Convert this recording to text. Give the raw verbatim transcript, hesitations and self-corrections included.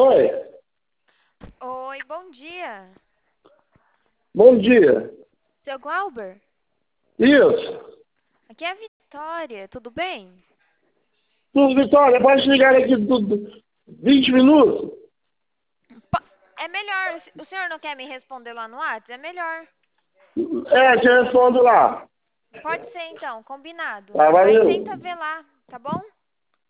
Oi, Oi, bom dia. bom dia. Seu Glauber? Isso. Aqui é a Vitória, tudo bem? Tudo, Vitória, pode ligar aqui tudo vinte minutos? Po- É melhor, o senhor não quer me responder lá no WhatsApp? É melhor. É, te respondo lá. Pode ser então, combinado. Tá, Mas valeu. tenta ver lá, tá bom?